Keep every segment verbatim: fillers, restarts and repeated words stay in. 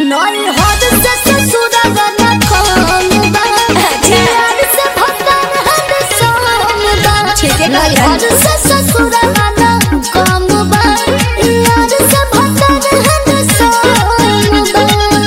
नई हद से ससुराल ना कम बा यार से भक्तन हद सोम बा छेके नई हद से ससुराल ना कम बा यार से भक्तन हद सोम बा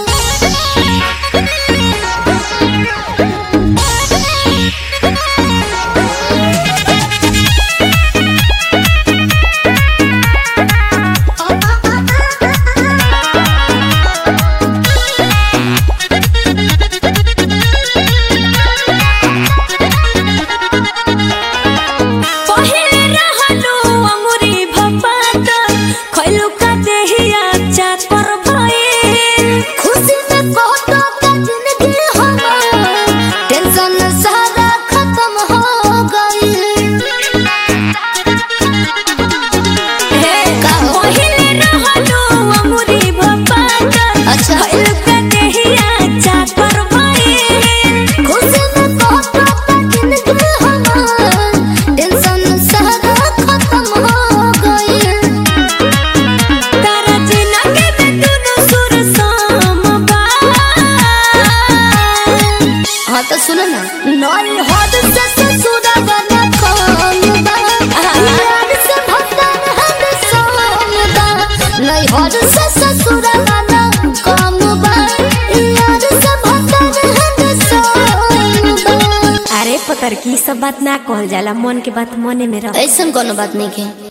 तो सुनो ना नई हद से ससुराल ना कम बा यार से भक्तन हद सोम बा नई हद से ससुराल ना कम बा यार से भक्तन हद सोम बा। अरे पतर की सब बात ना कहल जाला, मन के बात मने में रह। ऐसन कोनो बात नहीं के।